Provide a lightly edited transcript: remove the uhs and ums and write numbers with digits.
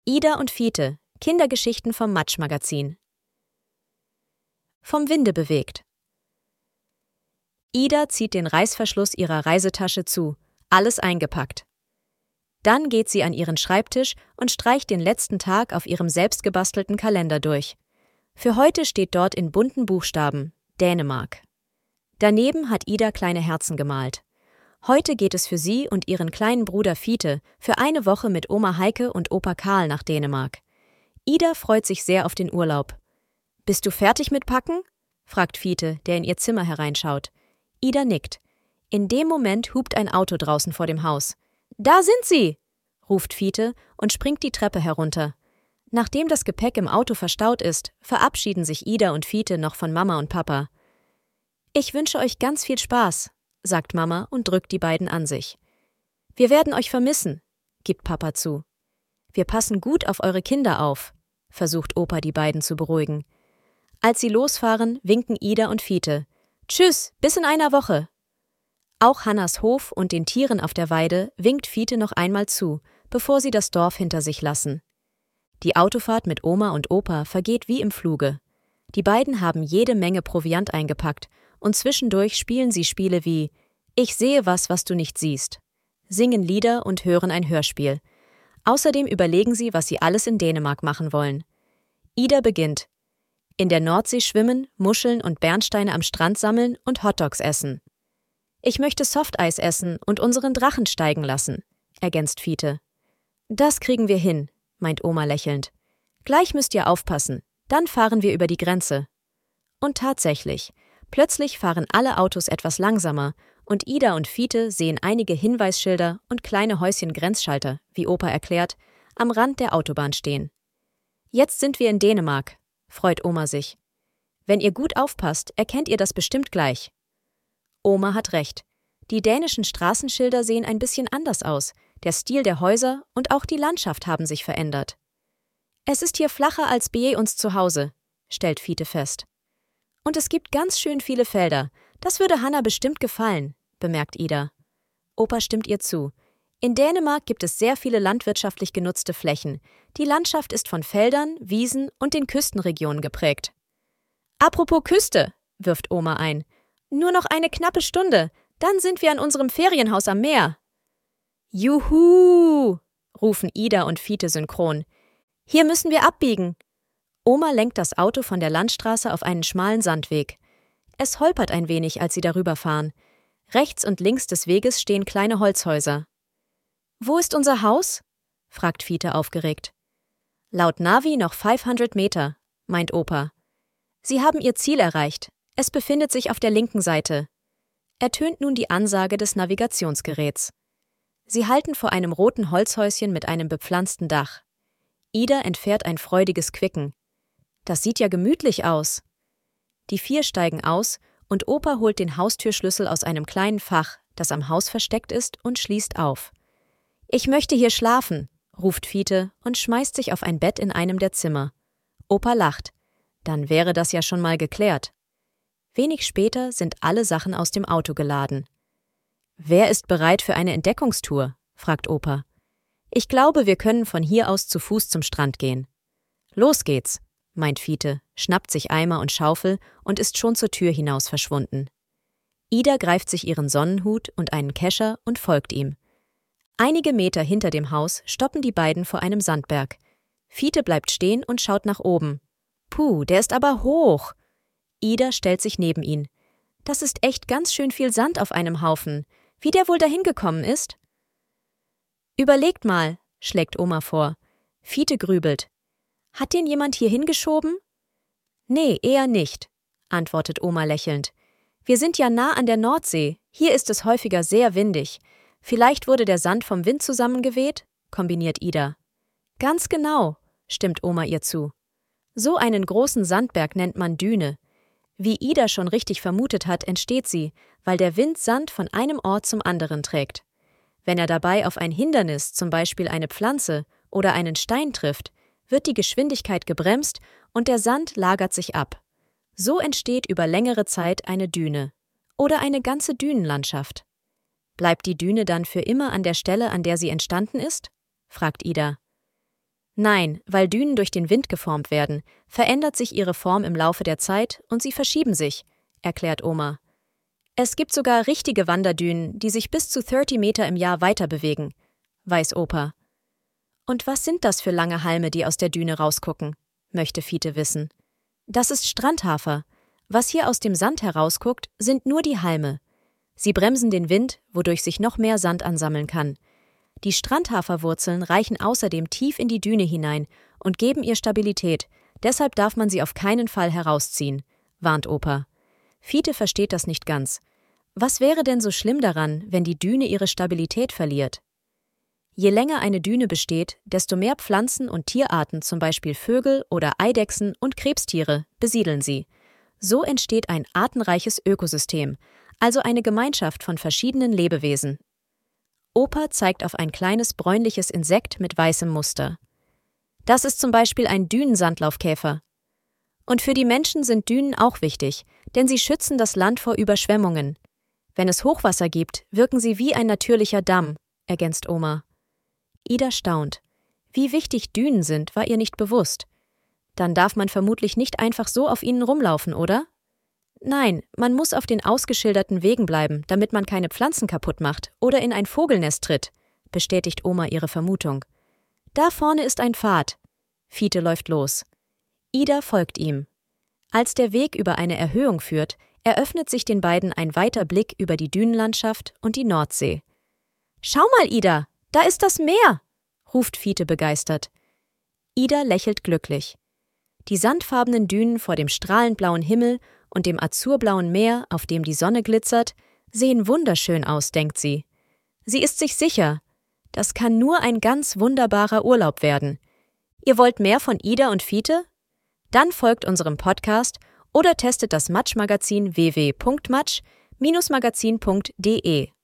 Ida und Fiete, Kindergeschichten vom Matsch-Magazin. Vom Winde bewegt. Ida zieht den Reißverschluss ihrer Reisetasche zu, alles eingepackt. Dann geht sie an ihren Schreibtisch und streicht den letzten Tag auf ihrem selbstgebastelten Kalender durch. Für heute steht dort in bunten Buchstaben Dänemark. Daneben hat Ida kleine Herzen gemalt. Heute geht es für sie und ihren kleinen Bruder Fiete für eine Woche mit Oma Heike und Opa Karl nach Dänemark. Ida freut sich sehr auf den Urlaub. »Bist du fertig mit Packen?« fragt Fiete, der in ihr Zimmer hereinschaut. Ida nickt. In dem Moment hupt ein Auto draußen vor dem Haus. »Da sind sie!« ruft Fiete und springt die Treppe herunter. Nachdem das Gepäck im Auto verstaut ist, verabschieden sich Ida und Fiete noch von Mama und Papa. »Ich wünsche euch ganz viel Spaß«, sagt Mama und drückt die beiden an sich. »Wir werden euch vermissen«, gibt Papa zu. »Wir passen gut auf eure Kinder auf«, versucht Opa die beiden zu beruhigen. Als sie losfahren, winken Ida und Fiete. »Tschüss, bis in einer Woche!« Auch Hannas Hof und den Tieren auf der Weide winkt Fiete noch einmal zu, bevor sie das Dorf hinter sich lassen. Die Autofahrt mit Oma und Opa vergeht wie im Fluge. Die beiden haben jede Menge Proviant eingepackt und zwischendurch spielen sie Spiele wie »Ich sehe was, was du nicht siehst«, singen Lieder und hören ein Hörspiel. Außerdem überlegen sie, was sie alles in Dänemark machen wollen. Ida beginnt. In der Nordsee schwimmen, Muscheln und Bernsteine am Strand sammeln und Hotdogs essen. Ich möchte Softeis essen und unseren Drachen steigen lassen, ergänzt Fiete. Das kriegen wir hin, meint Oma lächelnd. Gleich müsst ihr aufpassen, dann fahren wir über die Grenze. Und tatsächlich, plötzlich fahren alle Autos etwas langsamer und Ida und Fiete sehen einige Hinweisschilder und kleine Häuschen-Grenzschalter, wie Opa erklärt, am Rand der Autobahn stehen. Jetzt sind wir in Dänemark, freut Oma sich. Wenn ihr gut aufpasst, erkennt ihr das bestimmt gleich. Oma hat recht. Die dänischen Straßenschilder sehen ein bisschen anders aus, der Stil der Häuser und auch die Landschaft haben sich verändert. Es ist hier flacher als bei uns zu Hause, stellt Fiete fest. Und es gibt ganz schön viele Felder. Das würde Hanna bestimmt gefallen, bemerkt Ida. Opa stimmt ihr zu. In Dänemark gibt es sehr viele landwirtschaftlich genutzte Flächen. Die Landschaft ist von Feldern, Wiesen und den Küstenregionen geprägt. Apropos Küste, wirft Oma ein. Nur noch eine knappe Stunde, dann sind wir an unserem Ferienhaus am Meer. Juhu, rufen Ida und Fiete synchron. Hier müssen wir abbiegen. Oma lenkt das Auto von der Landstraße auf einen schmalen Sandweg. Es holpert ein wenig, als sie darüber fahren. Rechts und links des Weges stehen kleine Holzhäuser. »Wo ist unser Haus?« fragt Fiete aufgeregt. »Laut Navi noch 500 Meter«, meint Opa. Sie haben ihr Ziel erreicht. Es befindet sich auf der linken Seite. Ertönt nun die Ansage des Navigationsgeräts. Sie halten vor einem roten Holzhäuschen mit einem bepflanzten Dach. Ida entfährt ein freudiges Quicken. Das sieht ja gemütlich aus. Die 4 steigen aus und Opa holt den Haustürschlüssel aus einem kleinen Fach, das am Haus versteckt ist, und schließt auf. »Ich möchte hier schlafen«, ruft Fiete und schmeißt sich auf ein Bett in einem der Zimmer. Opa lacht. Dann wäre das ja schon mal geklärt. Wenig später sind alle Sachen aus dem Auto geladen. »Wer ist bereit für eine Entdeckungstour?« fragt Opa. »Ich glaube, wir können von hier aus zu Fuß zum Strand gehen.« »Los geht's«, meint Fiete, schnappt sich Eimer und Schaufel und ist schon zur Tür hinaus verschwunden. Ida greift sich ihren Sonnenhut und einen Kescher und folgt ihm. Einige Meter hinter dem Haus stoppen die beiden vor einem Sandberg. Fiete bleibt stehen und schaut nach oben. Puh, der ist aber hoch. Ida stellt sich neben ihn. Das ist echt ganz schön viel Sand auf einem Haufen. Wie der wohl dahin gekommen ist? Überlegt mal, schlägt Oma vor. Fiete grübelt. Hat den jemand hier hingeschoben? Nee, eher nicht, antwortet Oma lächelnd. Wir sind ja nah an der Nordsee. Hier ist es häufiger sehr windig. Vielleicht wurde der Sand vom Wind zusammengeweht, kombiniert Ida. Ganz genau, stimmt Oma ihr zu. So einen großen Sandberg nennt man Düne. Wie Ida schon richtig vermutet hat, entsteht sie, weil der Wind Sand von einem Ort zum anderen trägt. Wenn er dabei auf ein Hindernis, zum Beispiel eine Pflanze oder einen Stein trifft, wird die Geschwindigkeit gebremst und der Sand lagert sich ab. So entsteht über längere Zeit eine Düne oder eine ganze Dünenlandschaft. Bleibt die Düne dann für immer an der Stelle, an der sie entstanden ist? Fragt Ida. Nein, weil Dünen durch den Wind geformt werden, verändert sich ihre Form im Laufe der Zeit und sie verschieben sich, erklärt Oma. Es gibt sogar richtige Wanderdünen, die sich bis zu 30 Meter im Jahr weiter bewegen, weiß Opa. Und was sind das für lange Halme, die aus der Düne rausgucken, möchte Fiete wissen. Das ist Strandhafer. Was hier aus dem Sand herausguckt, sind nur die Halme. Sie bremsen den Wind, wodurch sich noch mehr Sand ansammeln kann. Die Strandhaferwurzeln reichen außerdem tief in die Düne hinein und geben ihr Stabilität, deshalb darf man sie auf keinen Fall herausziehen, warnt Opa. Fiete versteht das nicht ganz. Was wäre denn so schlimm daran, wenn die Düne ihre Stabilität verliert? Je länger eine Düne besteht, desto mehr Pflanzen- und Tierarten, zum Beispiel Vögel oder Eidechsen und Krebstiere, besiedeln sie. So entsteht ein artenreiches Ökosystem, also eine Gemeinschaft von verschiedenen Lebewesen. Opa zeigt auf ein kleines bräunliches Insekt mit weißem Muster. Das ist zum Beispiel ein Dünensandlaufkäfer. Und für die Menschen sind Dünen auch wichtig, denn sie schützen das Land vor Überschwemmungen. Wenn es Hochwasser gibt, wirken sie wie ein natürlicher Damm, ergänzt Oma. Ida staunt. Wie wichtig Dünen sind, war ihr nicht bewusst. Dann darf man vermutlich nicht einfach so auf ihnen rumlaufen, oder? Nein, man muss auf den ausgeschilderten Wegen bleiben, damit man keine Pflanzen kaputt macht oder in ein Vogelnest tritt, bestätigt Oma ihre Vermutung. Da vorne ist ein Pfad. Fiete läuft los. Ida folgt ihm. Als der Weg über eine Erhöhung führt, eröffnet sich den beiden ein weiter Blick über die Dünenlandschaft und die Nordsee. »Schau mal, Ida, da ist das Meer«, ruft Fiete begeistert. Ida lächelt glücklich. Die sandfarbenen Dünen vor dem strahlend blauen Himmel und dem azurblauen Meer, auf dem die Sonne glitzert, sehen wunderschön aus, denkt sie. Sie ist sich sicher, das kann nur ein ganz wunderbarer Urlaub werden. Ihr wollt mehr von Ida und Fiete? Dann folgt unserem Podcast oder testet das Matsch-Magazin www.matsch-magazin.de.